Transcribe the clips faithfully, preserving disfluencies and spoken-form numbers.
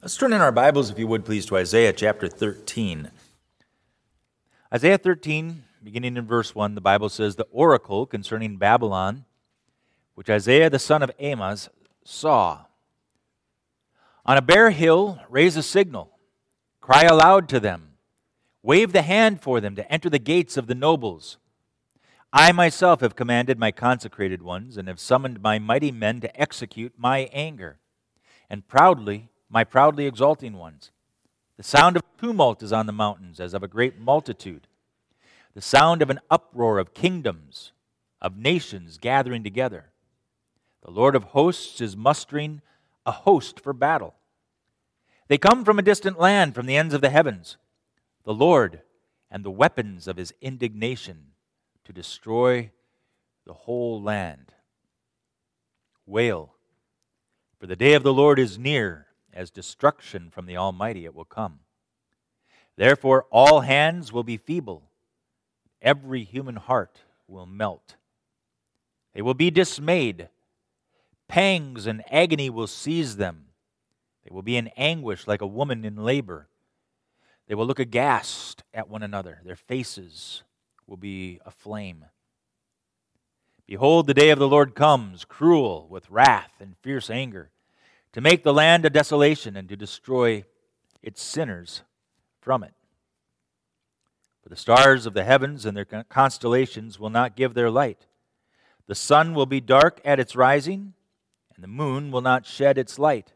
Let's turn in our Bibles, if you would please, to Isaiah chapter thirteen. Isaiah thirteen, beginning in verse one, the Bible says, "The oracle concerning Babylon, which Isaiah the son of Amoz saw. On a bare hill raise a signal, cry aloud to them, wave the hand for them to enter the gates of the nobles. I myself have commanded my consecrated ones, and have summoned my mighty men to execute my anger, and proudly my proudly exulting ones. The sound of tumult is on the mountains, as of a great multitude. The sound of an uproar of kingdoms, of nations gathering together. The Lord of hosts is mustering a host for battle. They come from a distant land, from the ends of the heavens. The Lord and the weapons of his indignation to destroy the whole land. Wail, for the day of the Lord is near, as destruction from the Almighty it will come. Therefore all hands will be feeble, every human heart will melt. They will be dismayed, pangs and agony will seize them. They will be in anguish like a woman in labor. They will look aghast at one another, their faces will be aflame. Behold, the day of the Lord comes, cruel with wrath and fierce anger, to make the land a desolation and to destroy its sinners from it. For the stars of the heavens and their constellations will not give their light. The sun will be dark at its rising, and the moon will not shed its light.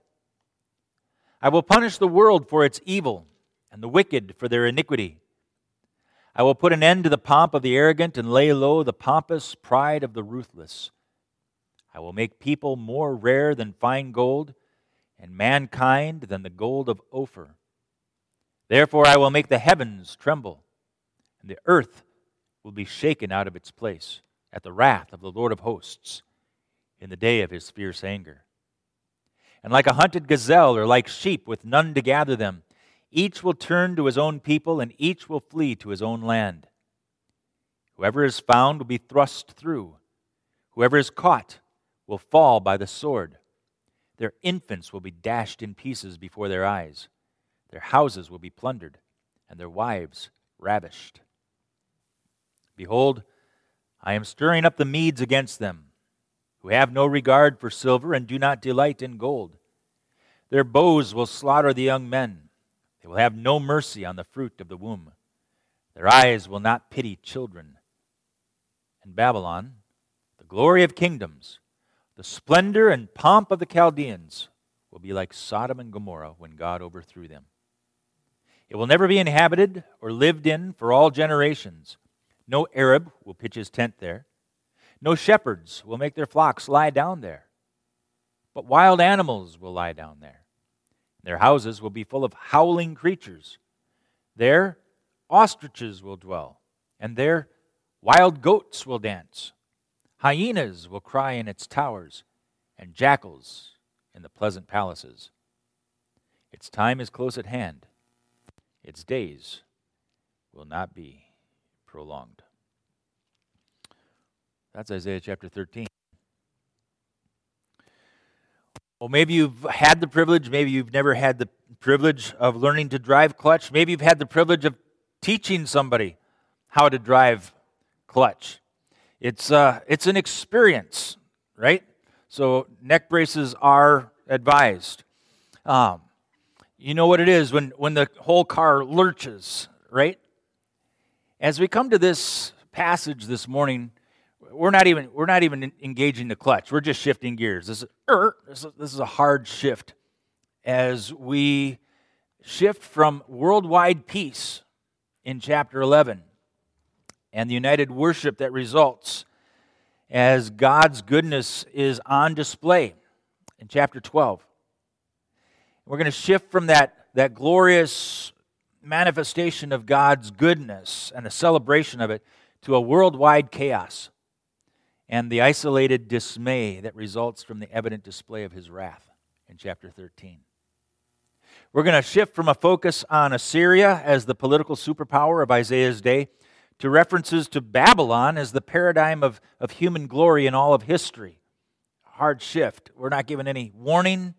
I will punish the world for its evil, and the wicked for their iniquity. I will put an end to the pomp of the arrogant and lay low the pompous pride of the ruthless. I will make people more rare than fine gold, and mankind than the gold of Ophir. Therefore I will make the heavens tremble, and the earth will be shaken out of its place at the wrath of the Lord of hosts in the day of his fierce anger. And like a hunted gazelle, or like sheep with none to gather them, each will turn to his own people, and each will flee to his own land. Whoever is found will be thrust through. Whoever is caught will fall by the sword. Their infants will be dashed in pieces before their eyes. Their houses will be plundered, and their wives ravished. Behold, I am stirring up the Medes against them, who have no regard for silver and do not delight in gold. Their bows will slaughter the young men. They will have no mercy on the fruit of the womb. Their eyes will not pity children. And Babylon, the glory of kingdoms, the splendor and pomp of the Chaldeans, will be like Sodom and Gomorrah when God overthrew them. It will never be inhabited or lived in for all generations. No Arab will pitch his tent there. No shepherds will make their flocks lie down there. But wild animals will lie down there. Their houses will be full of howling creatures. There ostriches will dwell, and there wild goats will dance. Hyenas will cry in its towers, and jackals in the pleasant palaces. Its time is close at hand. Its days will not be prolonged." That's Isaiah chapter thirteen. Well, maybe you've had the privilege, maybe you've never had the privilege of learning to drive clutch. Maybe you've had the privilege of teaching somebody how to drive clutch. It's uh, it's an experience, right? So neck braces are advised. Um, you know what it is when, when the whole car lurches, right? As we come to this passage this morning, we're not even we're not even engaging the clutch. We're just shifting gears. This is, er, this is this is a hard shift as we shift from worldwide peace in chapter eleven and the united worship that results as God's goodness is on display in chapter twelve. We're going to shift from that, that glorious manifestation of God's goodness and the celebration of it to a worldwide chaos and the isolated dismay that results from the evident display of his wrath in chapter thirteen. We're going to shift from a focus on Assyria as the political superpower of Isaiah's day to references to Babylon as the paradigm of, of human glory in all of history. Hard shift. We're not given any warning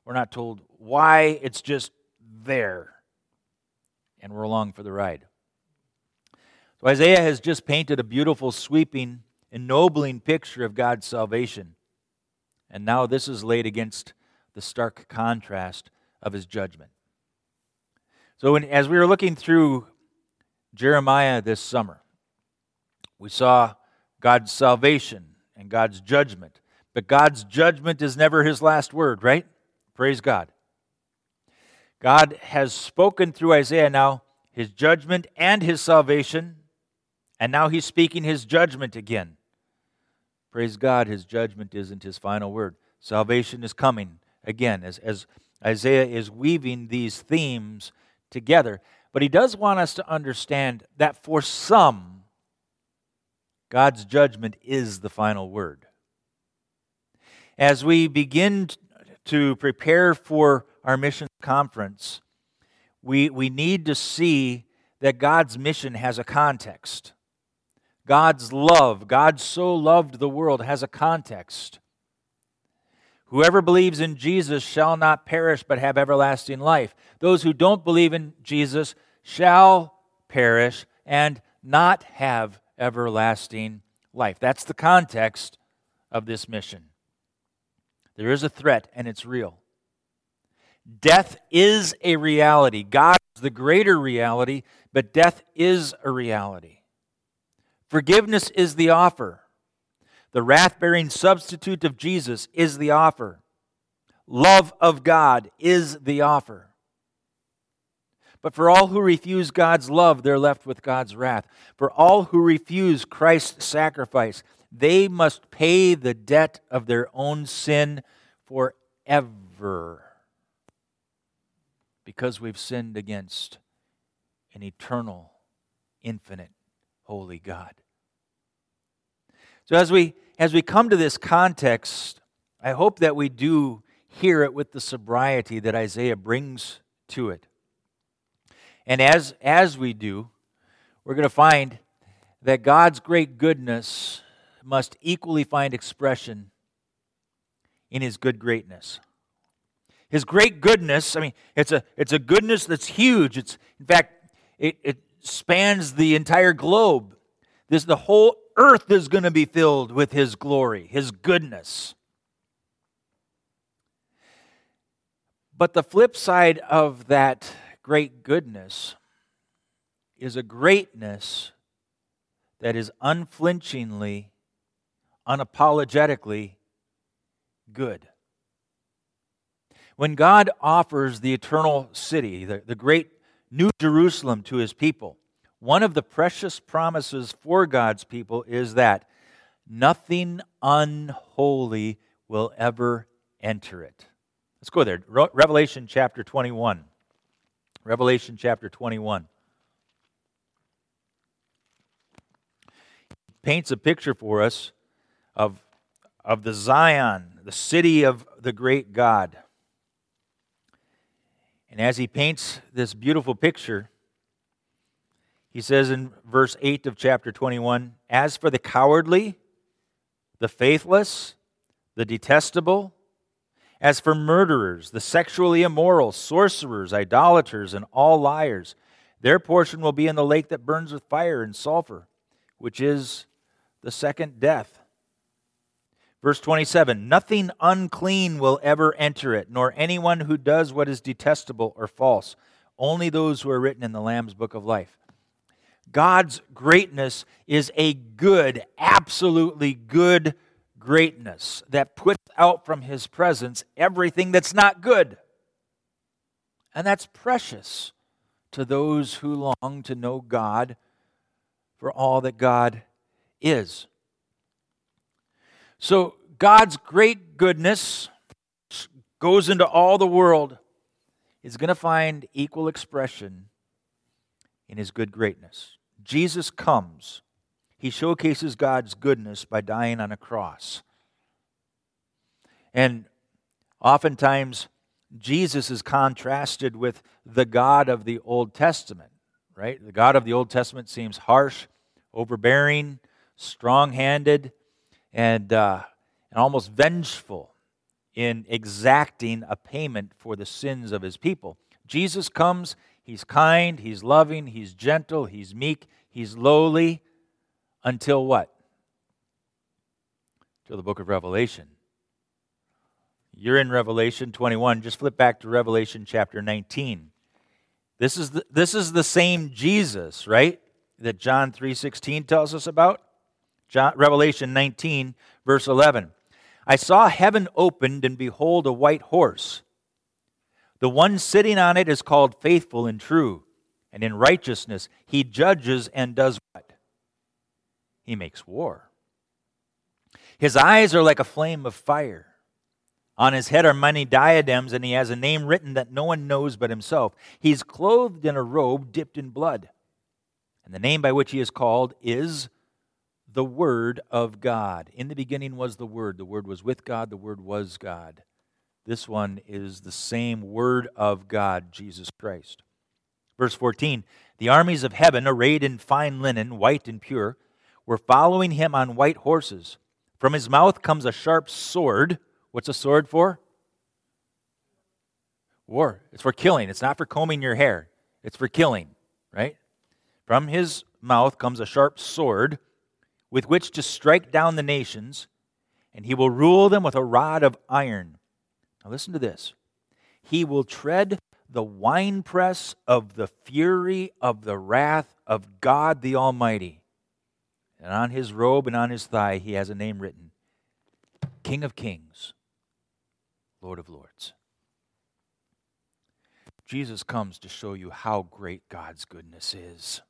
We're not told why. It's just there. And we're along for the ride. So Isaiah has just painted a beautiful, sweeping, ennobling picture of God's salvation. And now this is laid against the stark contrast of his judgment. So when, as we were looking through Jeremiah this summer, we saw God's salvation and God's judgment. But God's judgment is never his last word, right? Praise God. God has spoken through Isaiah now his judgment and his salvation, and now he's speaking his judgment again. Praise God, his judgment isn't his final word. Salvation is coming again as, as Isaiah is weaving these themes together. But he does want us to understand that for some, God's judgment is the final word. As we begin to prepare for our mission conference, we, we need to see that God's mission has a context. God's love, God so loved the world, has a context. Whoever believes in Jesus shall not perish but have everlasting life. Those who don't believe in Jesus shall perish and not have everlasting life. That's the context of this mission. There is a threat, and it's real. Death is a reality. God is the greater reality, but death is a reality. Forgiveness is the offer. The wrath-bearing substitute of Jesus is the offer. Love of God is the offer. But for all who refuse God's love, they're left with God's wrath. For all who refuse Christ's sacrifice, they must pay the debt of their own sin forever. Because we've sinned against an eternal, infinite, holy God. So as we as we come to this context, I hope that we do hear it with the sobriety that Isaiah brings to it. And as as we do, we're going to find that God's great goodness must equally find expression in his good greatness. His great goodness, I mean, it's a it's a goodness that's huge. It's in fact, it, it spans the entire globe. This the whole earth is going to be filled with his glory, his goodness. But the flip side of that great goodness is a greatness that is unflinchingly, unapologetically good. When God offers the eternal city, the, the great New Jerusalem to his people, one of the precious promises for God's people is that nothing unholy will ever enter it. Let's go there. Revelation chapter twenty-one. Revelation chapter twenty-one. Paints a picture for us of, of the Zion, the city of the great God. And as he paints this beautiful picture, he says in verse eight of chapter twenty-one, "As for the cowardly, the faithless, the detestable, as for murderers, the sexually immoral, sorcerers, idolaters, and all liars, their portion will be in the lake that burns with fire and sulfur, which is the second death." Verse twenty-seven, "Nothing unclean will ever enter it, nor anyone who does what is detestable or false, only those who are written in the Lamb's book of life." God's greatness is a good, absolutely good greatness that puts out from his presence everything that's not good. And that's precious to those who long to know God for all that God is. So God's great goodness goes into all the world is going to find equal expression in his good greatness. Jesus comes. He showcases God's goodness by dying on a cross. And oftentimes, Jesus is contrasted with the God of the Old Testament, right? The God of the Old Testament seems harsh, overbearing, strong-handed, and, uh, and almost vengeful in exacting a payment for the sins of his people. Jesus comes, he's kind, he's loving, he's gentle, he's meek, he's lowly, until what? Till the book of Revelation. You're in Revelation twenty-one. Just flip back to Revelation chapter nineteen. This is the, this is the same Jesus, right, that John three sixteen tells us about. John, Revelation nineteen, verse eleven. I saw heaven opened, and behold, a white horse. The one sitting on it is called Faithful and True, and in righteousness he judges and does what? He makes war. His eyes are like a flame of fire. On his head are many diadems, and he has a name written that no one knows but himself. He's clothed in a robe dipped in blood. And the name by which he is called is the Word of God. In the beginning was the Word. The Word was with God. The Word was God. This one is the same Word of God, Jesus Christ. Verse fourteen, the armies of heaven, arrayed in fine linen, white and pure, were following him on white horses. From his mouth comes a sharp sword. What's a sword for? War. It's for killing. It's not for combing your hair. It's for killing, right? From his mouth comes a sharp sword with which to strike down the nations, and he will rule them with a rod of iron. Now listen to this. He will tread the winepress of the fury of the wrath of God the Almighty. And on his robe and on his thigh he has a name written, King of Kings, Lord of Lords. Jesus comes to show you how great God's goodness is.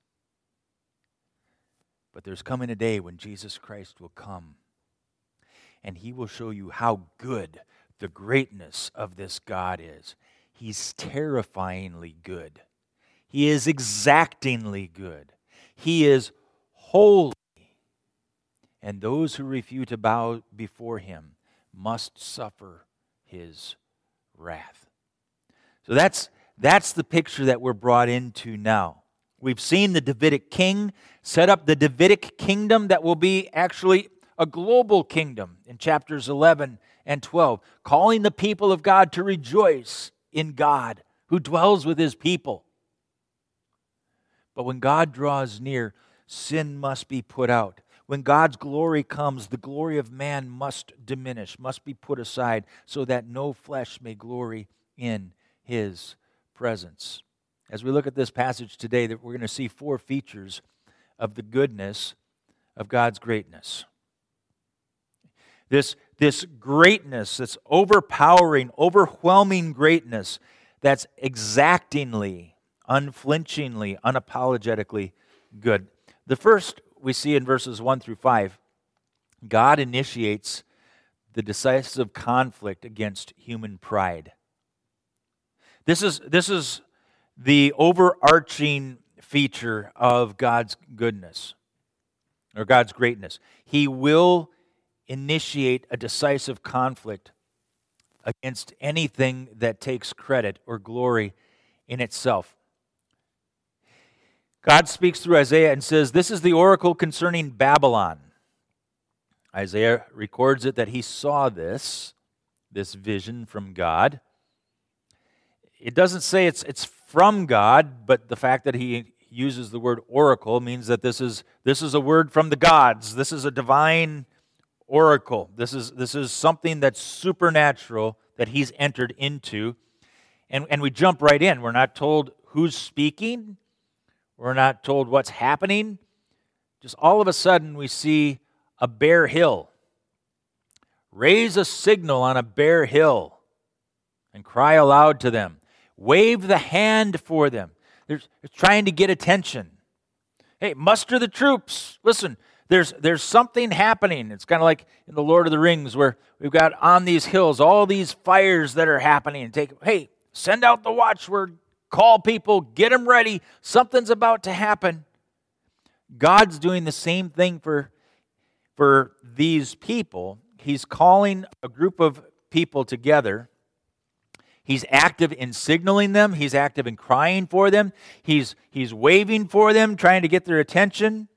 But there's coming a day when Jesus Christ will come, and he will show you how good the greatness of this God is. He's terrifyingly good. He is exactingly good. He is holy. And those who refuse to bow before him must suffer his wrath. So that's, that's the picture that we're brought into now. We've seen the Davidic king set up the Davidic kingdom that will be actually a global kingdom in chapters eleven and twelve, calling the people of God to rejoice in God who dwells with his people. But when God draws near, sin must be put out. When God's glory comes, the glory of man must diminish, must be put aside, so that no flesh may glory in his presence. As we look at this passage today, that we're going to see four features of the goodness of God's greatness. This, this greatness, this overpowering, overwhelming greatness that's exactingly, unflinchingly, unapologetically good. The first we see in verses one through five, God initiates the decisive conflict against human pride. This is, this is the overarching feature of God's goodness, or God's greatness. He will initiate a decisive conflict against anything that takes credit or glory in itself. God speaks through Isaiah and says, this is the oracle concerning Babylon. Isaiah records it that he saw this, this vision from God. It doesn't say it's it's from God, but the fact that he uses the word oracle means that this is this is a word from the gods. This is a divine oracle. This is this is something that's supernatural that he's entered into. And, and we jump right in. We're not told who's speaking. We're not told what's happening. Just all of a sudden we see a bare hill. Raise a signal on a bare hill and cry aloud to them. Wave the hand for them. They're, they're trying to get attention. Hey, muster the troops. Listen, there's, there's something happening. It's kind of like in the Lord of the Rings where we've got on these hills all these fires that are happening. Take, hey, send out the watchword. Call people, get them ready. Something's about to happen. God's doing the same thing for, for these people. He's calling a group of people together. He's active in signaling them. He's active in crying for them. He's, he's waving for them, trying to get their attention.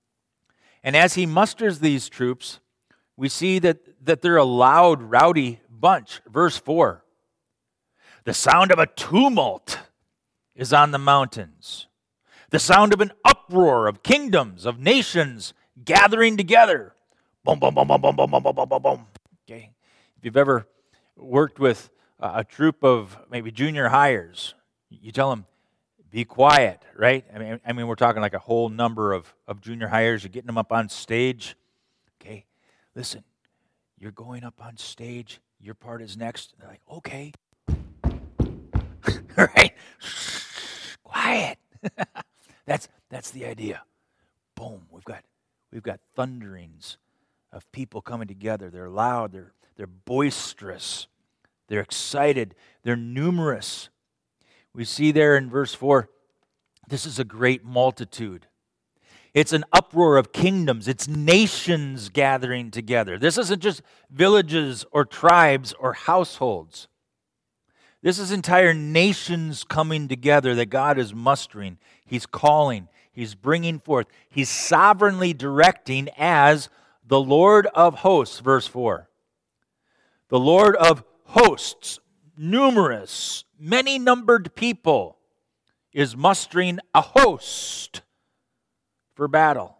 And as he musters these troops, we see that, that they're a loud, rowdy bunch. Verse four. The sound of a tumult is on the mountains. The sound of an uproar of kingdoms, of nations gathering together. Boom, boom, boom, boom, boom, boom, boom, boom, boom, boom, boom. Okay. If you've ever worked with a troop of maybe junior hires, you tell them, be quiet, right? I mean, I mean, we're talking like a whole number of, of junior hires. You're getting them up on stage. Okay, listen, you're going up on stage. Your part is next. They're like, okay. Right? Quiet. that's that's the idea. Boom. We've got we've got thunderings of people coming together. They're loud. They're they're boisterous. They're excited. They're numerous. We see there in verse four, this is a great multitude. It's an uproar of kingdoms. It's nations gathering together. This isn't just villages or tribes or households. This is entire nations coming together that God is mustering. He's calling. He's bringing forth. He's sovereignly directing as the Lord of hosts, verse four. The Lord of hosts, numerous, many-numbered people, is mustering a host for battle.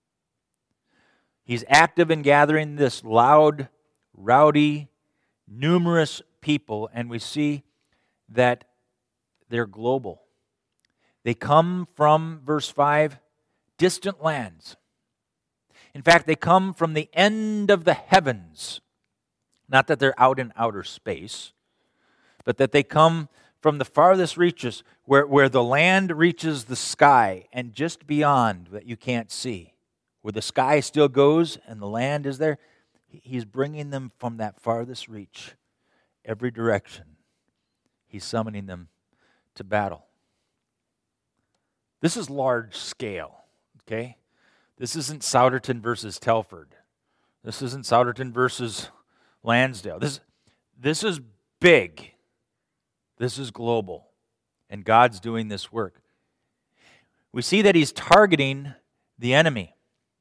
He's active in gathering this loud, rowdy, numerous people, and we see that they're global. They come from, verse five, distant lands. In fact, they come from the end of the heavens. Not that they're out in outer space, but that they come from the farthest reaches, where, where the land reaches the sky, and just beyond that you can't see. Where the sky still goes and the land is there, He's bringing them from that farthest reach, every direction. He's summoning them to battle. This is large scale, okay? This isn't Souderton versus Telford. This isn't Souderton versus Lansdale. This, this is big. This is global. And God's doing this work. We see that He's targeting the enemy.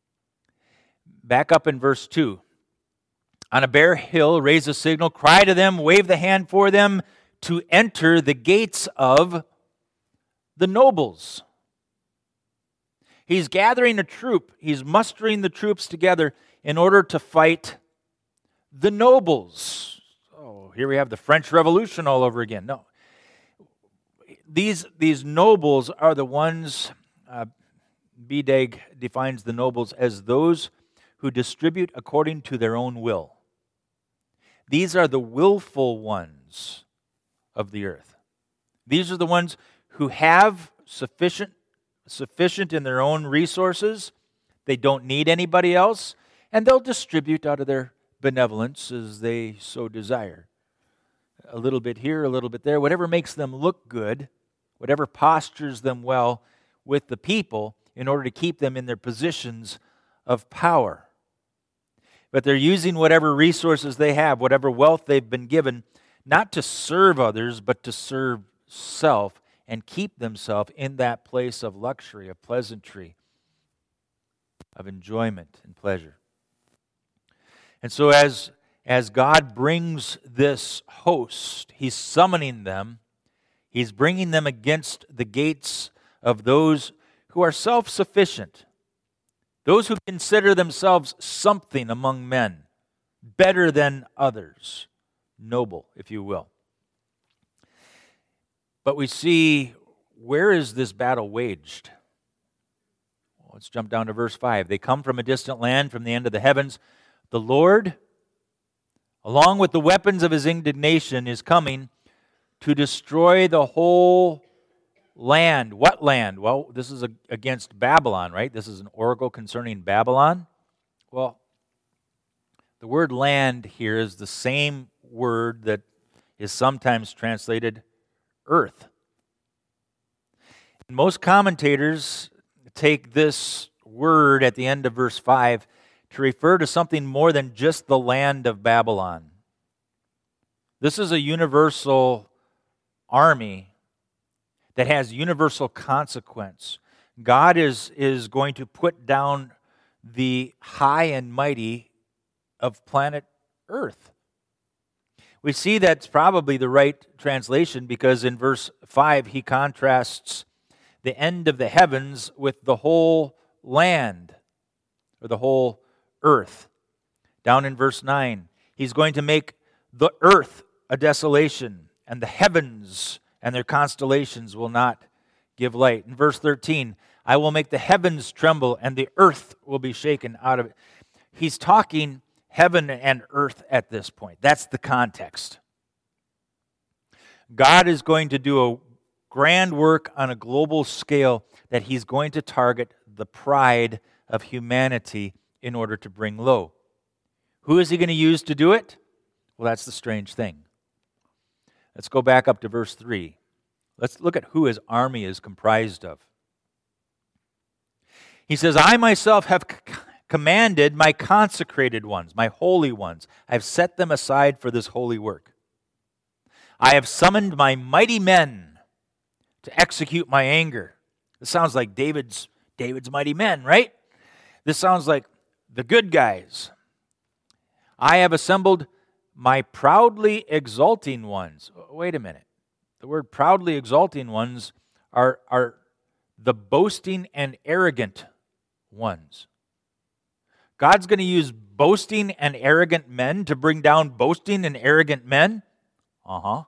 Back up in verse two. On a bare hill, raise a signal, cry to them, wave the hand for them to enter the gates of the nobles. He's gathering a troop. He's mustering the troops together in order to fight the nobles. Oh, here we have the French Revolution all over again. No. These, these nobles are the ones, uh, Bedag defines the nobles as those who distribute according to their own will. These are the willful ones of the earth. These are the ones who have sufficient, sufficient in their own resources. They don't need anybody else, and they'll distribute out of their benevolence as they so desire. A little bit here, a little bit there, whatever makes them look good, whatever postures them well with the people in order to keep them in their positions of power. But they're using whatever resources they have, whatever wealth they've been given, not to serve others, but to serve self and keep themselves in that place of luxury, of pleasantry, of enjoyment and pleasure. And so as, as God brings this host, He's summoning them, He's bringing them against the gates of those who are self-sufficient, those who consider themselves something among men, better than others, noble, if you will. But we see, where is this battle waged? Well, let's jump down to verse five. They come from a distant land, from the end of the heavens. The Lord, along with the weapons of His indignation, is coming to destroy the whole land. What land? Well, this is against Babylon, right? This is an oracle concerning Babylon. Well, the word land here is the same word that is sometimes translated earth. And most commentators take this word at the end of verse five to refer to something more than just the land of Babylon. This is a universal army that has universal consequence. God is, is going to put down the high and mighty of planet Earth. We see that's probably the right translation because in verse five he contrasts the end of the heavens with the whole land or the whole earth. Down in verse nine, he's going to make the earth a desolation, and the heavens and their constellations will not give light. In verse thirteen, I will make the heavens tremble, and the earth will be shaken out of it. He's talking heaven and earth at this point. That's the context. God is going to do a grand work on a global scale that he's going to target the pride of humanity in order to bring low. Who is he going to use to do it? Well, that's the strange thing. Let's go back up to verse three. Let's look at who his army is comprised of. He says, I myself have c- commanded my consecrated ones, my holy ones. I have set them aside for this holy work. I have summoned my mighty men to execute my anger. This sounds like David's David's mighty men, right? This sounds like the good guys. I have assembled my proudly exulting ones. Wait a minute. The word proudly exulting ones are, are the boasting and arrogant ones. God's going to use boasting and arrogant men to bring down boasting and arrogant men? Uh-huh.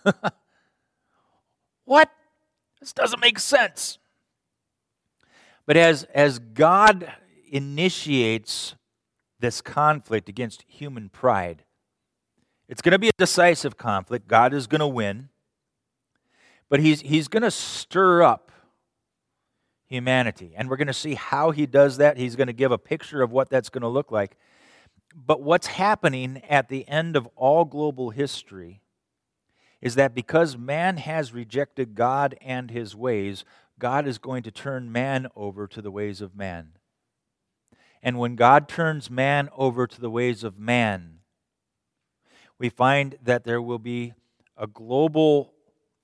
What? This doesn't make sense. But as, as God initiates this conflict against human pride, it's going to be a decisive conflict. God is going to win. But he's, he's going to stir up humanity. And we're going to see how he does that. He's going to give a picture of what that's going to look like. But what's happening at the end of all global history is that because man has rejected God and his ways, God is going to turn man over to the ways of man. And when God turns man over to the ways of man, we find that there will be a global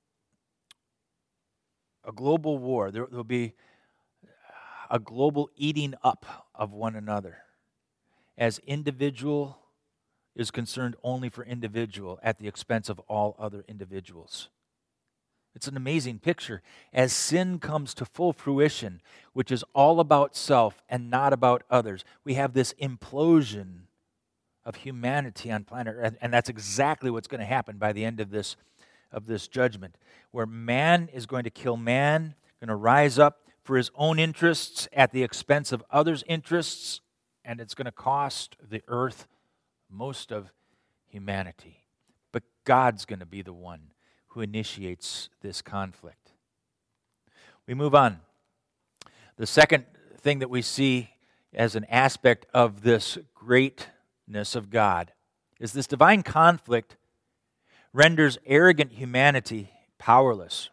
a global war. There will be a global eating up of one another as individual is concerned only for individual at the expense of all other individuals. It's an amazing picture. As sin comes to full fruition, which is all about self and not about others, we have this implosion of humanity on planet Earth, and that's exactly what's going to happen by the end of this of this judgment, where man is going to kill man, going to rise up for his own interests at the expense of others' interests, and it's going to cost the earth most of humanity. But God's going to be the one who initiates this conflict. We move on. The second thing that we see as an aspect of this greatness of God is this divine conflict renders arrogant humanity powerless.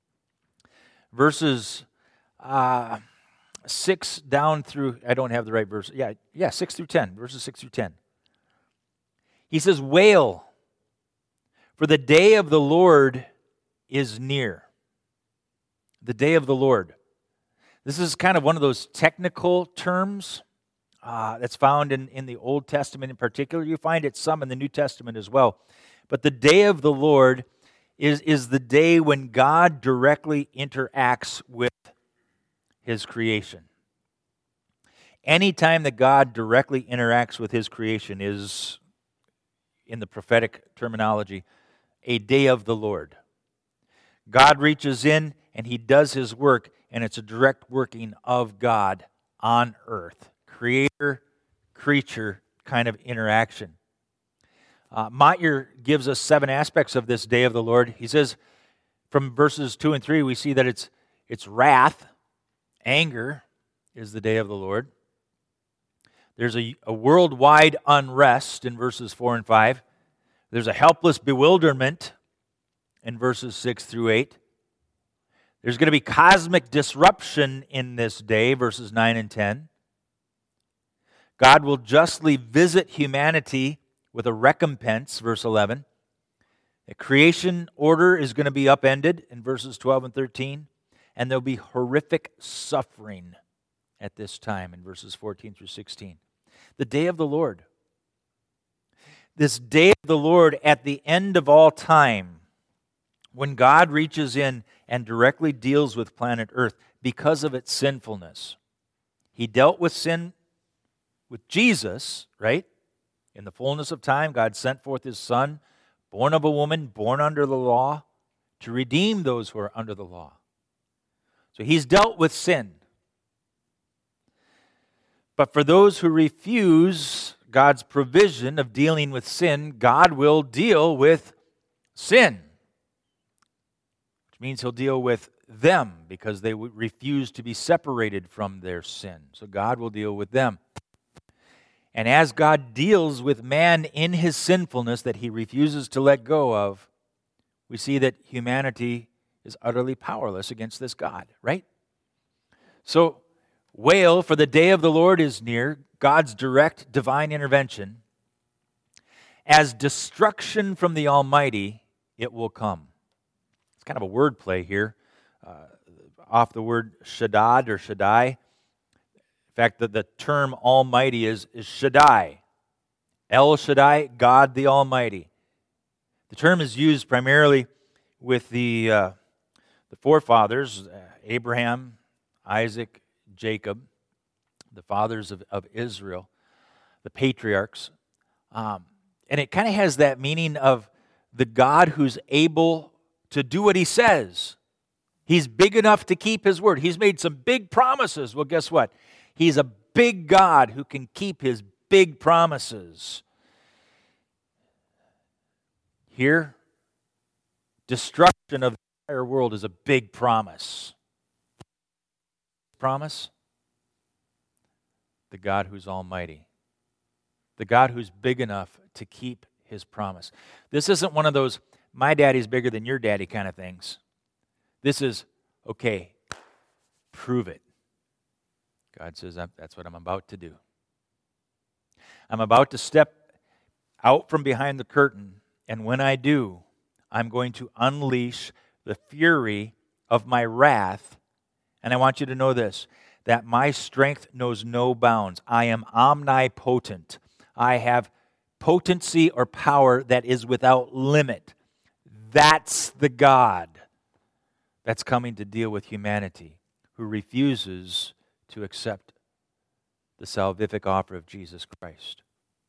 Verses uh, six down through, I don't have the right verse. Yeah, yeah, six through ten. Verses six through ten. He says, wail, for the day of the Lord is near. The day of the Lord. This is kind of one of those technical terms uh, that's found in, in the Old Testament in particular. You find it some in the New Testament as well. But the day of the Lord is, is the day when God directly interacts with his creation. Anytime that God directly interacts with his creation is, in the prophetic terminology, a day of the Lord. God reaches in and he does his work, and it's a direct working of God on earth. Creator, creature kind of interaction. Uh, Motyer gives us seven aspects of this day of the Lord. He says, from verses two and three, we see that it's it's wrath, anger is the day of the Lord. There's a, a worldwide unrest in verses four and five. There's a helpless bewilderment in verses six through eight. There's going to be cosmic disruption in this day, verses nine and ten. God will justly visit humanity with a recompense, verse eleven. The creation order is going to be upended in verses twelve and thirteen. And there'll be horrific suffering at this time in verses fourteen through sixteen. The day of the Lord. this day of the Lord at the end of all time, when God reaches in and directly deals with planet Earth because of its sinfulness. He dealt with sin with Jesus, right? In the fullness of time, God sent forth His Son, born of a woman, born under the law, to redeem those who are under the law. So He's dealt with sin. But for those who refuse God's provision of dealing with sin, God will deal with sin. Which means He'll deal with them because they refuse to be separated from their sin. So God will deal with them. And as God deals with man in his sinfulness that he refuses to let go of, we see that humanity is utterly powerless against this God, right? So, wail, for the day of the Lord is near, God's direct divine intervention. As destruction from the Almighty, it will come. It's kind of a word play here, uh, off the word Shaddad or Shaddai. In fact, the, the term Almighty is, is Shaddai. El Shaddai, God the Almighty. The term is used primarily with the, uh, the forefathers, uh, Abraham, Isaac, Jacob, the fathers of, of Israel, the patriarchs. Um, and it kind of has that meaning of the God who's able to do what He says. He's big enough to keep His word. He's made some big promises. Well, guess what? He's a big God who can keep His big promises. Here, destruction of the entire world is a big promise. Promise? The God who's almighty. The God who's big enough to keep His promise. This isn't one of those, my daddy's bigger than your daddy kind of things. This is, okay, prove it. God says, that's what I'm about to do. I'm about to step out from behind the curtain, and when I do, I'm going to unleash the fury of my wrath. And I want you to know this, that my strength knows no bounds. I am omnipotent. I have potency or power that is without limit. That's the God that's coming to deal with humanity, who refuses to accept the salvific offer of Jesus Christ.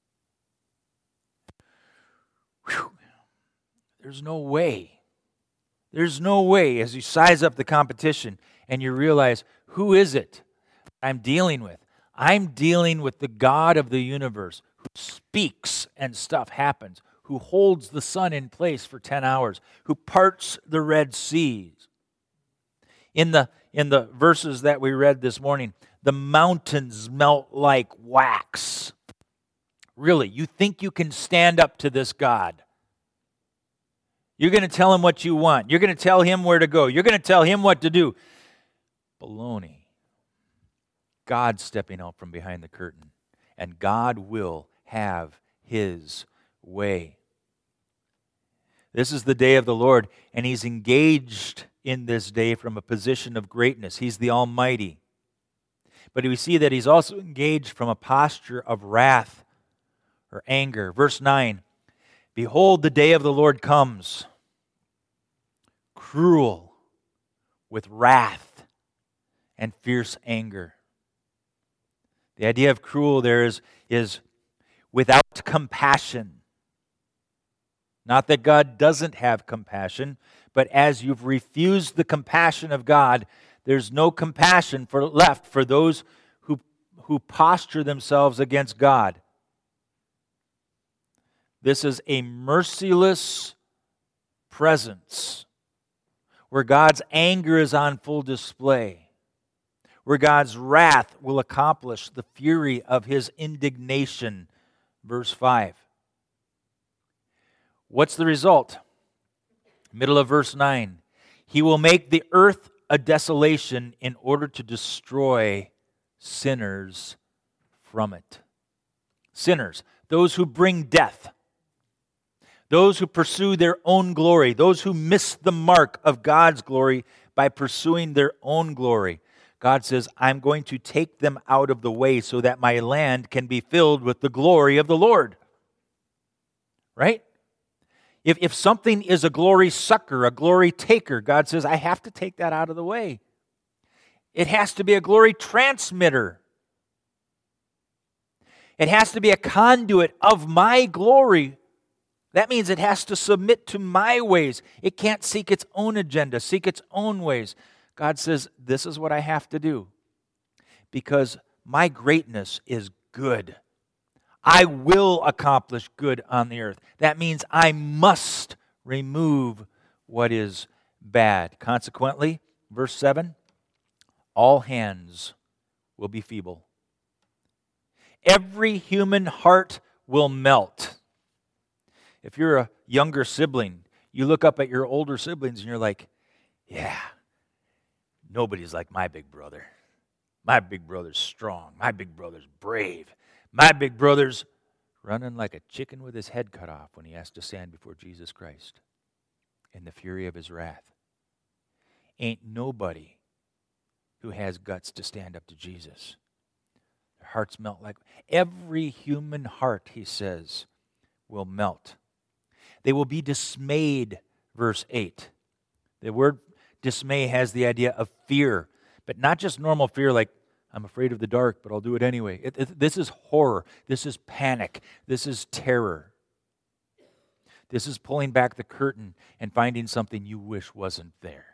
Whew. There's no way. There's no way as you size up the competition and you realize, who is it I'm dealing with? I'm dealing with the God of the universe who speaks and stuff happens, who holds the sun in place for ten hours, who parts the Red Seas. In the, in the verses that we read this morning, the mountains melt like wax. Really, you think you can stand up to this God? You're going to tell Him what you want. You're going to tell Him where to go. You're going to tell Him what to do. Baloney. God's stepping out from behind the curtain, and God will have His way. This is the day of the Lord, and He's engaged in this day from a position of greatness. He's the Almighty. But we see that He's also engaged from a posture of wrath or anger. Verse nine, behold, the day of the Lord comes, cruel with wrath and fierce anger. The idea of cruel there is, is without compassion. Not that God doesn't have compassion, but as you've refused the compassion of God, there's no compassion for left for those who, who posture themselves against God. This is a merciless presence where God's anger is on full display, where God's wrath will accomplish the fury of His indignation. Verse five. What's the result? Middle of verse nine. He will make the earth a desolation in order to destroy sinners from it. Sinners, those who bring death, those who pursue their own glory, those who miss the mark of God's glory by pursuing their own glory. God says, I'm going to take them out of the way so that my land can be filled with the glory of the Lord. right? If, if something is a glory sucker, a glory taker, God says, I have to take that out of the way. It has to be a glory transmitter. It has to be a conduit of my glory. That means it has to submit to my ways. It can't seek its own agenda, seek its own ways. God says, this is what I have to do because my greatness is good. I will accomplish good on the earth. That means I must remove what is bad. Consequently, verse seven, all hands will be feeble. Every human heart will melt. If you're a younger sibling, you look up at your older siblings and you're like, yeah, nobody's like my big brother. My big brother's strong. My big brother's brave. My big brother's running like a chicken with his head cut off when he has to stand before Jesus Christ in the fury of his wrath. Ain't nobody who has guts to stand up to Jesus. Their hearts melt like every human heart, he says, will melt. They will be dismayed, verse eight. The word dismay has the idea of fear, but not just normal fear like, I'm afraid of the dark, but I'll do it anyway. It, it, this is horror. This is panic. This is terror. This is pulling back the curtain and finding something you wish wasn't there.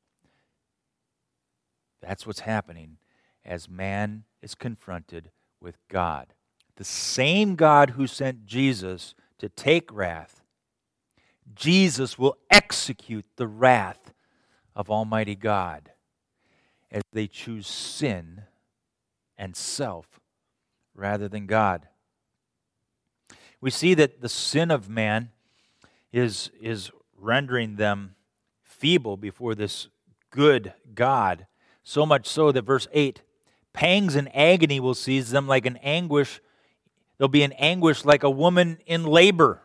That's what's happening as man is confronted with God. The same God who sent Jesus to take wrath, Jesus will execute the wrath of Almighty God as they choose sin and self rather than God. We see that the sin of man is, is rendering them feeble before this good God, so much so that verse eight, pangs and agony will seize them like an anguish. There'll be an anguish like a woman in labor.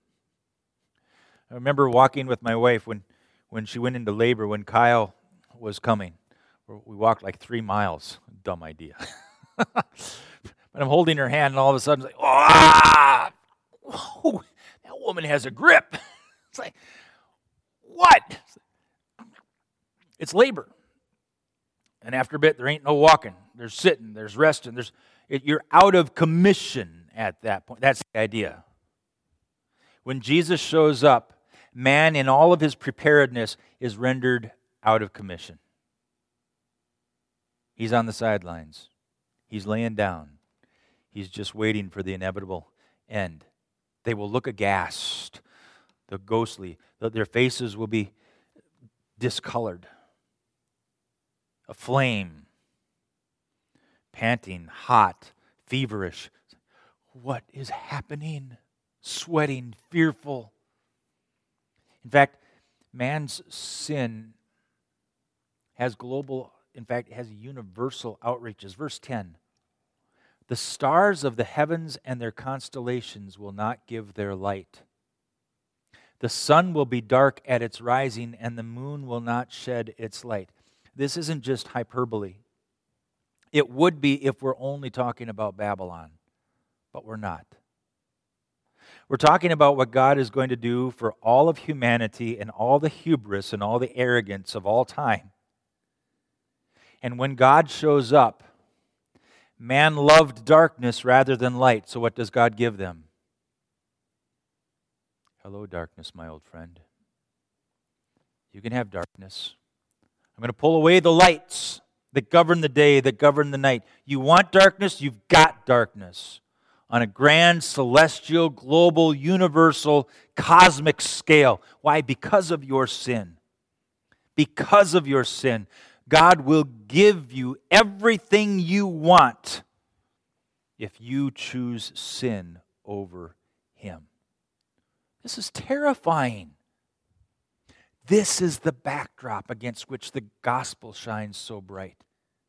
I remember walking with my wife when, when she went into labor, when Kyle was coming. We walked like three miles. Dumb idea. But I'm holding her hand, and all of a sudden, it's like, ah! Whoa, that woman has a grip. It's like, what? It's labor. And after a bit, there ain't no walking. There's sitting, there's resting. There's it, you're out of commission at that point. That's the idea. When Jesus shows up, man in all of his preparedness is rendered out of commission. He's on the sidelines. He's laying down. He's just waiting for the inevitable end. They will look aghast, the ghostly. Their faces will be discolored, aflame, panting, hot, feverish. What is happening? Sweating, fearful. In fact, man's sin has global, in fact, has universal outreaches. Verse ten, the stars of the heavens and their constellations will not give their light. The sun will be dark at its rising, and the moon will not shed its light. This isn't just hyperbole. It would be if we're only talking about Babylon, but we're not. We're talking about what God is going to do for all of humanity and all the hubris and all the arrogance of all time. And when God shows up, man loved darkness rather than light. So what does God give them? Hello, darkness, my old friend. You can have darkness. I'm going to pull away the lights that govern the day, that govern the night. You want darkness? You've got darkness. On a grand, celestial, global, universal, cosmic scale. Why? Because of your sin. Because of your sin. God will give you everything you want if you choose sin over Him. This is terrifying. This is the backdrop against which the gospel shines so bright.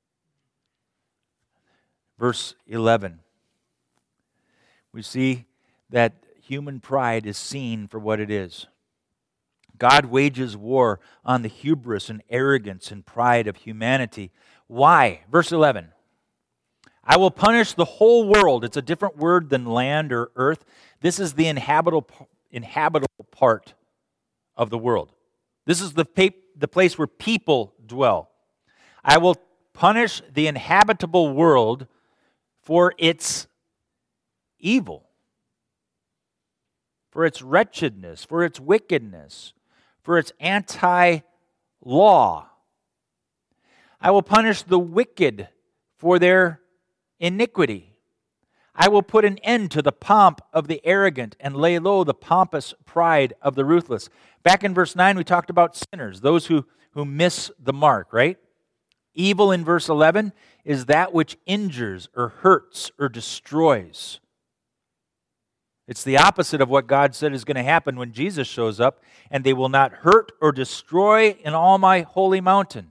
Verse eleven. We see that human pride is seen for what it is. God wages war on the hubris and arrogance and pride of humanity. Why? Verse eleven. I will punish the whole world. It's a different word than land or earth. This is the inhabitable, inhabitable part of the world. This is the, pa- the place where people dwell. I will punish the inhabitable world for its evil, for its wretchedness, for its wickedness, for its anti-law. I will punish the wicked for their iniquity. I will put an end to the pomp of the arrogant and lay low the pompous pride of the ruthless. Back in verse nine, we talked about sinners, those who, who miss the mark, right? Evil in verse eleven is that which injures or hurts or destroys. It's the opposite of what God said is going to happen when Jesus shows up, and they will not hurt or destroy in all my holy mountain.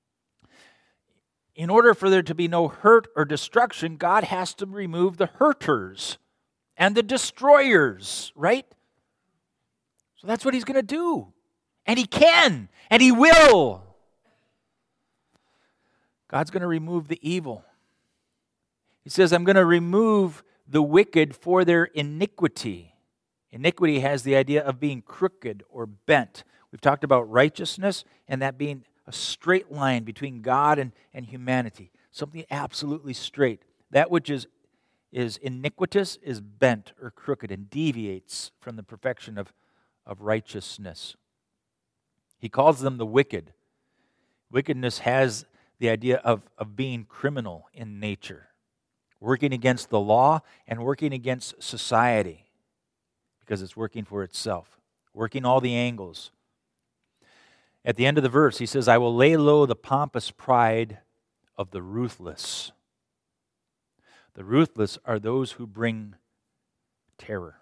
In order for there to be no hurt or destruction, God has to remove the hurters and the destroyers, right? So that's what he's going to do. And he can, and he will. God's going to remove the evil. He says, I'm going to remove the wicked for their iniquity. Iniquity has the idea of being crooked or bent. We've talked about righteousness and that being a straight line between God and, and humanity. Something absolutely straight. That which is, is iniquitous is bent or crooked and deviates from the perfection of, of righteousness. He calls them the wicked. Wickedness has the idea of, of being criminal in nature, working against the law and working against society because it's working for itself, working all the angles. At the end of the verse, he says, I will lay low the pompous pride of the ruthless. The ruthless are those who bring terror.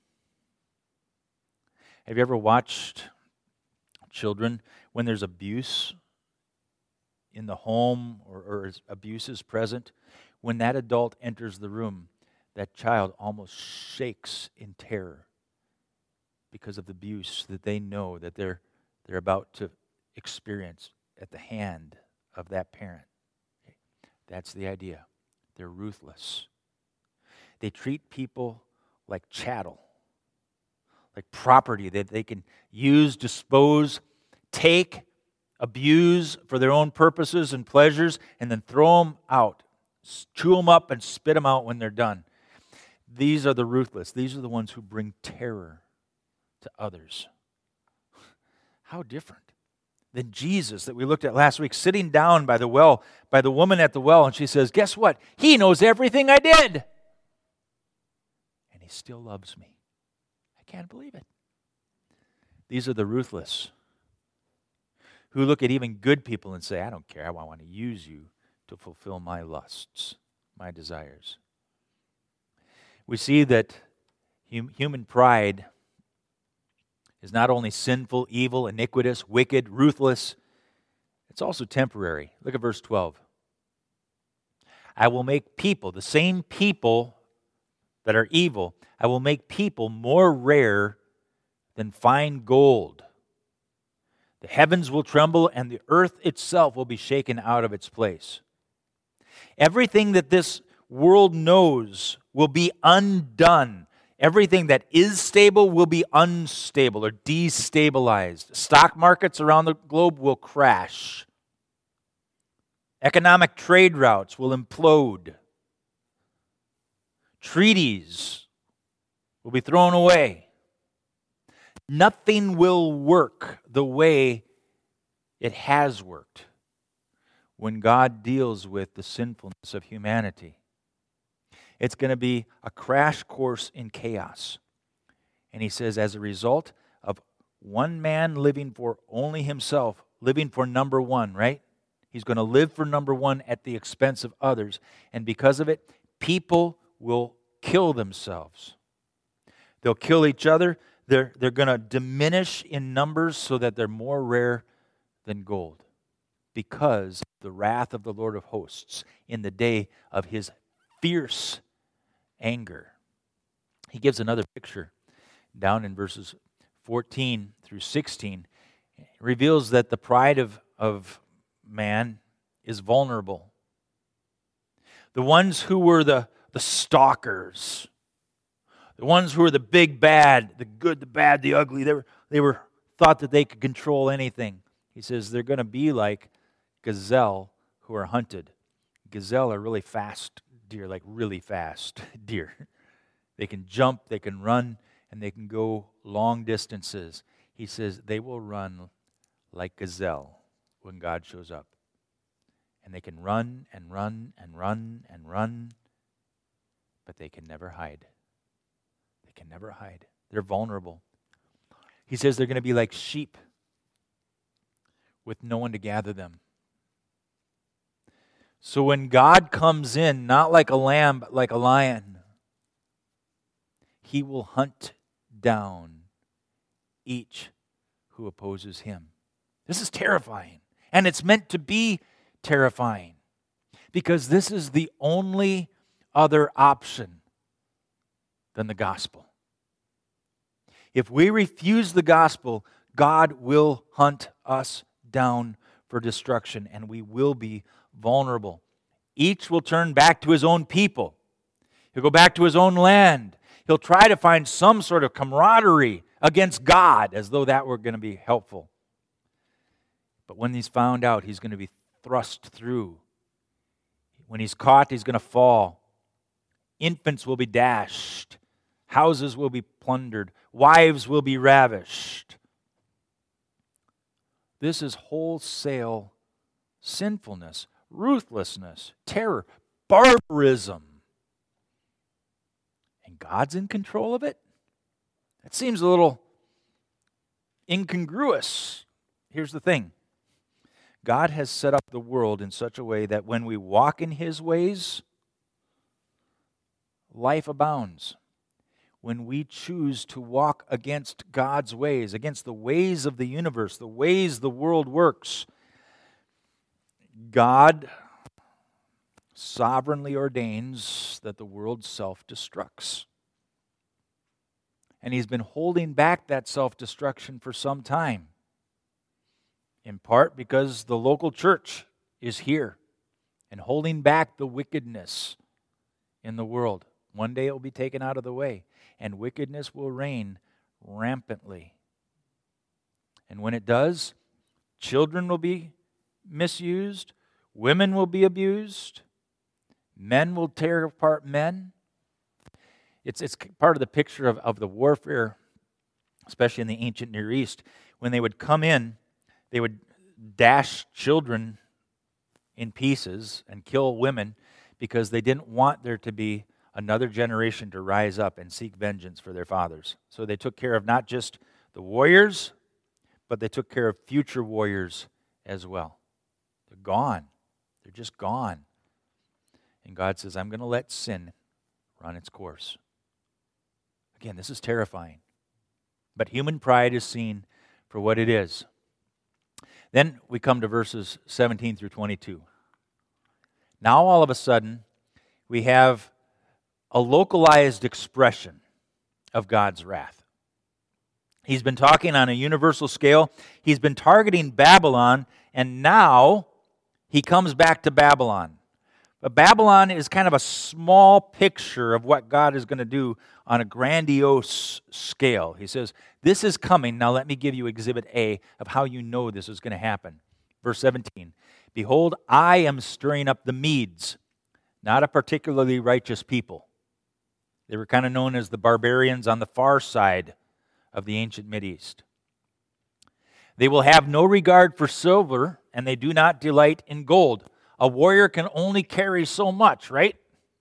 Have you ever watched children when there's abuse in the home or, or abuse is present? When that adult enters the room, that child almost shakes in terror because of the abuse that they know that they're they're about to experience at the hand of that parent. That's the idea. They're ruthless. They treat people like chattel, like property that they can use, dispose, take, abuse for their own purposes and pleasures, and then throw them out. Chew them up and spit them out when they're done. These are the ruthless. These are the ones who bring terror to others. How different than Jesus that we looked at last week, sitting down by the well, by the woman at the well, and she says, guess what? He knows everything I did. And he still loves me. I can't believe it. These are the ruthless who look at even good people and say, I don't care. I want to use you to fulfill my lusts, my desires. We see that hum- human pride is not only sinful, evil, iniquitous, wicked, ruthless, it's also temporary. Look at verse twelve. I will make people, the same people that are evil, I will make people more rare than fine gold. The heavens will tremble and the earth itself will be shaken out of its place. Everything that this world knows will be undone. Everything that is stable will be unstable or destabilized. Stock markets around the globe will crash. Economic trade routes will implode. Treaties will be thrown away. Nothing will work the way it has worked when God deals with the sinfulness of humanity. It's going to be a crash course in chaos. And he says, as a result of one man living for only himself, living for number one, right? He's going to live for number one at the expense of others. And because of it, people will kill themselves. They'll kill each other. They're, they're going to diminish in numbers so that they're more rare than gold because of the wrath of the Lord of hosts in the day of his fierce anger. He gives another picture down in verses fourteen through sixteen. It reveals that the pride of, of man is vulnerable. The ones who were the, the stalkers, The ones who were the big bad, the good, the bad, the ugly, they were, they were thought that they could control anything. He says they're going to be like gazelle who are hunted. Gazelle are really fast deer, like really fast deer. They can jump, they can run, and they can go long distances. He says they will run like gazelle when God shows up. And they can run and run and run and run, but they can never hide. They can never hide. They're vulnerable. He says they're going to be like sheep with no one to gather them. So when God comes in, not like a lamb, but like a lion, He will hunt down each who opposes Him. This is terrifying. And it's meant to be terrifying because this is the only other option than the gospel. If we refuse the gospel, God will hunt us down for destruction, and we will be vulnerable. Each will turn back to his own people. He'll go back to his own land. He'll try to find some sort of camaraderie against God, as though that were going to be helpful. But when he's found out, he's going to be thrust through. When he's caught, he's going to fall. Infants will be dashed. Houses will be plundered. Wives will be ravished. This is wholesale sinfulness, ruthlessness, terror, barbarism. And God's in control of it? That seems a little incongruous. Here's the thing. God has set up the world in such a way that when we walk in His ways, life abounds. When we choose to walk against God's ways, against the ways of the universe, the ways the world works, God sovereignly ordains that the world self-destructs. And He's been holding back that self-destruction for some time. In part because the local church is here and holding back the wickedness in the world. One day it will be taken out of the way, and wickedness will reign rampantly. And when it does, children will be misused, women will be abused, men will tear apart men. It's, it's part of the picture of, of the warfare, especially in the ancient Near East. When they would come in, they would dash children in pieces and kill women because they didn't want there to be another generation to rise up and seek vengeance for their fathers. So they took care of not just the warriors, but they took care of future warriors as well. They're gone. They're just gone. And God says, I'm going to let sin run its course. Again, this is terrifying. But human pride is seen for what it is. Then we come to verses seventeen through twenty-two. Now all of a sudden, we have a localized expression of God's wrath. He's been talking on a universal scale. He's been targeting Babylon, and now he comes back to Babylon. But Babylon is kind of a small picture of what God is going to do on a grandiose scale. He says, this is coming. Now let me give you exhibit A of how you know this is going to happen. Verse seventeen, behold, I am stirring up the Medes, not a particularly righteous people. They were kind of known as the barbarians on the far side of the ancient Mideast. They will have no regard for silver, and they do not delight in gold. A warrior can only carry so much, right?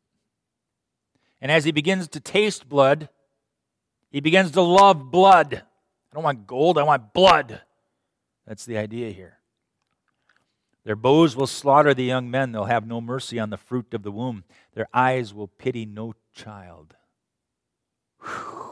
And as he begins to taste blood, he begins to love blood. I don't want gold, I want blood. That's the idea here. Their bows will slaughter the young men. They'll have no mercy on the fruit of the womb. Their eyes will pity no child. Whew.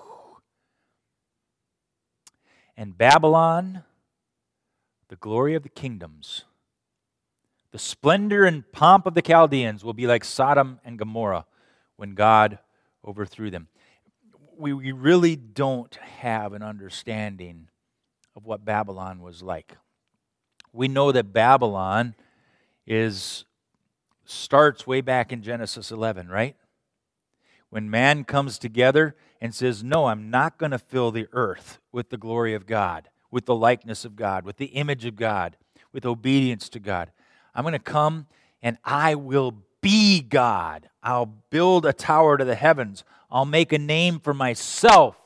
And Babylon, the glory of the kingdoms, the splendor and pomp of the Chaldeans will be like Sodom and Gomorrah when God overthrew them. We, we really don't have an understanding of what Babylon was like. We know that Babylon is starts way back in Genesis eleven, right? When man comes together and says, no, I'm not going to fill the earth with the glory of God, with the likeness of God, with the image of God, with obedience to God. I'm going to come and I will be God. I'll build a tower to the heavens. I'll make a name for myself.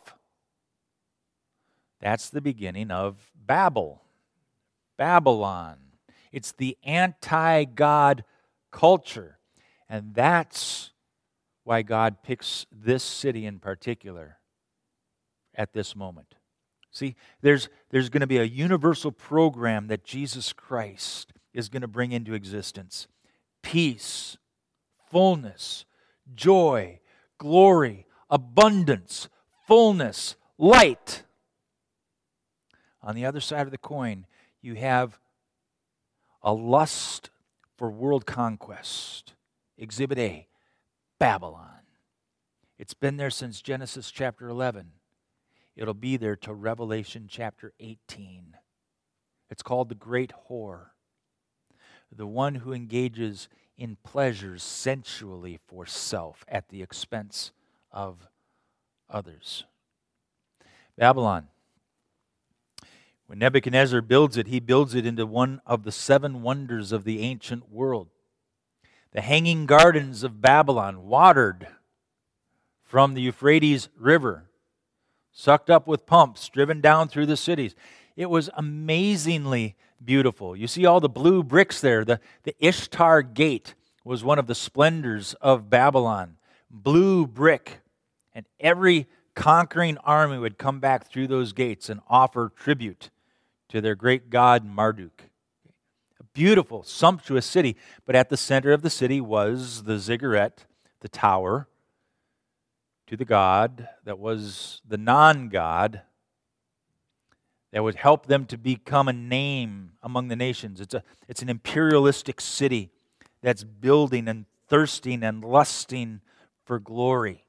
That's the beginning of Babel, Babylon. It's the anti-God culture. And that's why God picks this city in particular at this moment. See, there's, there's going to be a universal program that Jesus Christ is going to bring into existence. Peace, fullness, joy, glory, abundance, fullness, light. On the other side of the coin, you have a lust for world conquest. Exhibit A, Babylon. It's been there since Genesis chapter eleven. It'll be there till Revelation chapter eighteen. It's called the Great Whore, the one who engages in pleasures sensually for self at the expense of others. Babylon. When Nebuchadnezzar builds it, he builds it into one of the seven wonders of the ancient world. The hanging gardens of Babylon, watered from the Euphrates River, sucked up with pumps, driven down through the cities. It was amazingly beautiful. You see all the blue bricks there. The, the Ishtar Gate was one of the splendors of Babylon. Blue brick. And every conquering army would come back through those gates and offer tribute to their great god Marduk. A beautiful, sumptuous city. But at the center of the city was the ziggurat, the tower, to the god that was the non-god, that would help them to become a name among the nations. It's a, it's an imperialistic city that's building and thirsting and lusting for glory.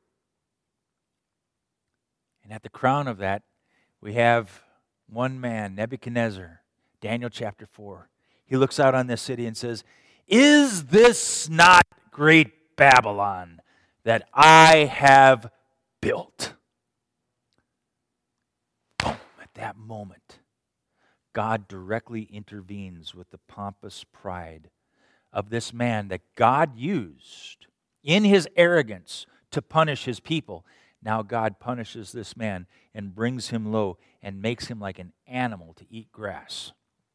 And at the crown of that, we have one man, Nebuchadnezzar, Daniel chapter four. He looks out on this city and says, "Is this not great Babylon that I have built?" Boom, at that moment, God directly intervenes with the pompous pride of this man that God used in his arrogance to punish his people. Now God punishes this man and brings him low and makes him like an animal to eat grass.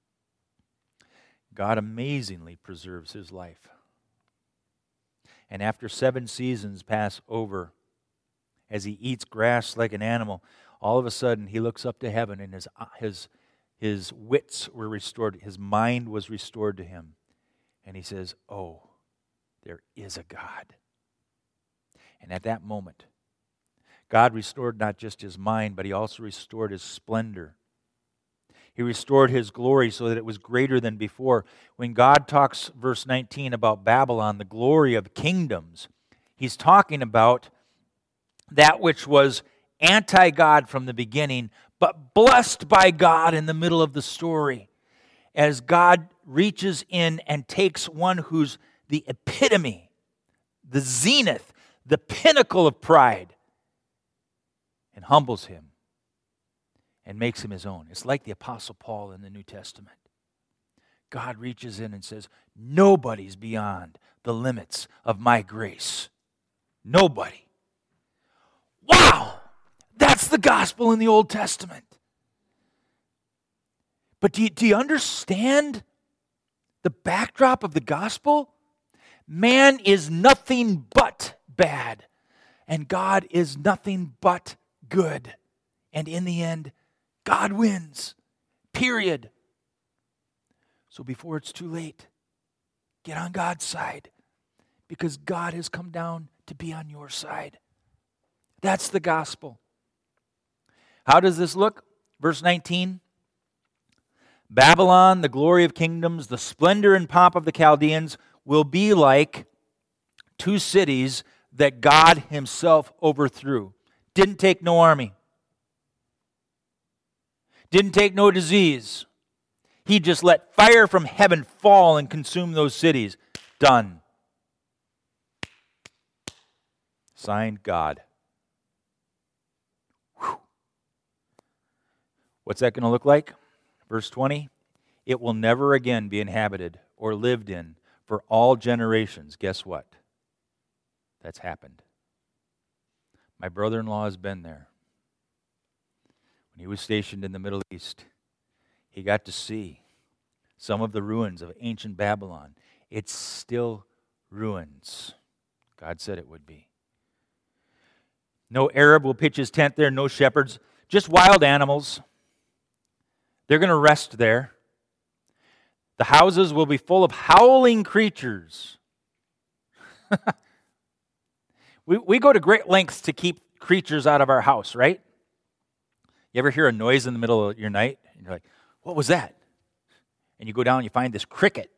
God amazingly preserves his life. And after seven seasons pass over, as he eats grass like an animal, all of a sudden he looks up to heaven and his, his, his wits were restored. His mind was restored to him. And he says, "Oh, there is a God." And at that moment, God restored not just his mind, but he also restored his splendor. He restored his glory so that it was greater than before. When God talks, verse nineteen, about Babylon, the glory of kingdoms, he's talking about that which was anti-God from the beginning, but blessed by God in the middle of the story. As God reaches in and takes one who's the epitome, the zenith, the pinnacle of pride, and humbles him and makes him his own. It's like the Apostle Paul in the New Testament. God reaches in and says, nobody's beyond the limits of my grace. Nobody. Wow! That's the gospel in the Old Testament. But do you, do you understand the backdrop of the gospel? Man is nothing but bad, and God is nothing but good. And in the end, God wins. Period. So before it's too late, get on God's side, because God has come down to be on your side. That's the gospel. How does this look? Verse nineteen. Babylon, the glory of kingdoms, the splendor and pomp of the Chaldeans, will be like two cities that God himself overthrew. Didn't take no army. Didn't take no disease. He just let fire from heaven fall and consume those cities. Done. Signed, God. What's that going to look like? Verse twenty, it will never again be inhabited or lived in for all generations. Guess what? That's happened. My brother-in-law has been there. When he was stationed in the Middle East, he got to see some of the ruins of ancient Babylon. It's still ruins. God said it would be. No Arab will pitch his tent there, no shepherds, just wild animals. They're going to rest there. The houses will be full of howling creatures. we, we go to great lengths to keep creatures out of our house, right? You ever hear a noise in the middle of your night? And you're like, what was that? And you go down and you find this cricket.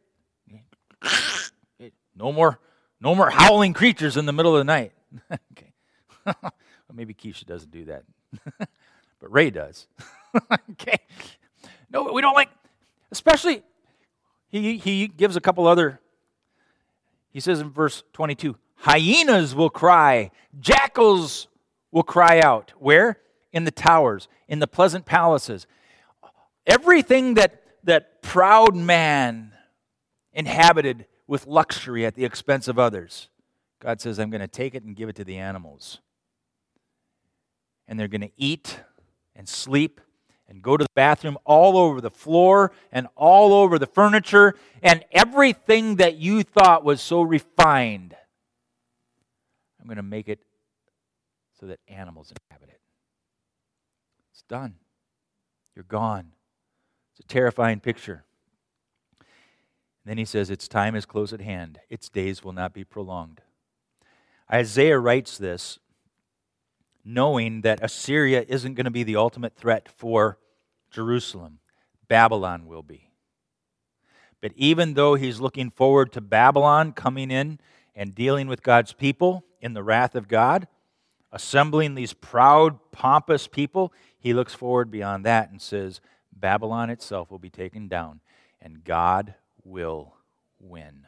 No more, no more howling creatures in the middle of the night. Okay. Well, maybe Keisha doesn't do that. But Ray does. Okay. No, we don't like, especially, he, he gives a couple other, he says in verse twenty-two, hyenas will cry, jackals will cry out. Where? In the towers, in the pleasant palaces. Everything that, that proud man inhabited with luxury at the expense of others. God says, I'm going to take it and give it to the animals. And they're going to eat and sleep and go to the bathroom all over the floor and all over the furniture, and everything that you thought was so refined, I'm going to make it so that animals inhabit it. It's done. You're gone. It's a terrifying picture. Then he says, its time is close at hand. Its days will not be prolonged. Isaiah writes this knowing that Assyria isn't going to be the ultimate threat for Jerusalem. Babylon will be. But even though he's looking forward to Babylon coming in and dealing with God's people in the wrath of God, assembling these proud, pompous people, he looks forward beyond that and says, Babylon itself will be taken down, and God will win.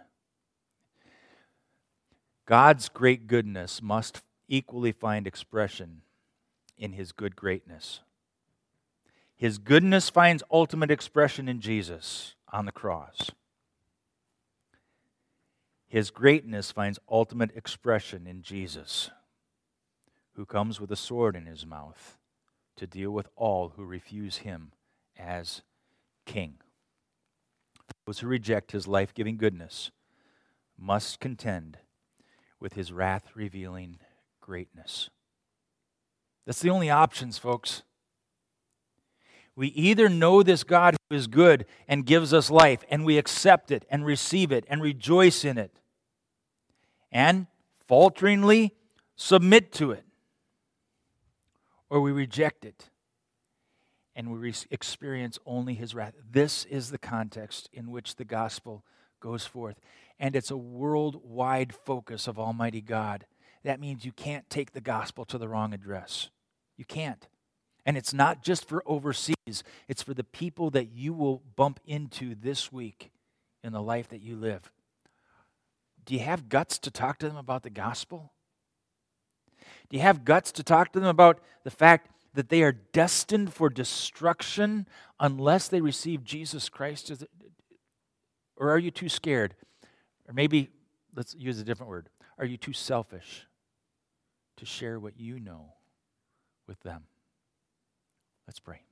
God's great goodness must equally find expression in his good greatness. His goodness finds ultimate expression in Jesus on the cross. His greatness finds ultimate expression in Jesus, who comes with a sword in his mouth to deal with all who refuse him as king. Those who reject his life-giving goodness must contend with his wrath-revealing greatness. That's the only options, folks. We either know this God who is good and gives us life, and we accept it and receive it and rejoice in it, and falteringly submit to it, or we reject it and we re- experience only his wrath. This is the context in which the gospel goes forth. And it's a worldwide focus of Almighty God. That means you can't take the gospel to the wrong address. You can't. And it's not just for overseas. It's for the people that you will bump into this week in the life that you live. Do you have guts to talk to them about the gospel? Do you have guts to talk to them about the fact that they are destined for destruction unless they receive Jesus Christ? As a, or are you too scared? Or maybe, let's use a different word. Are you too selfish to share what you know with them? Let's pray.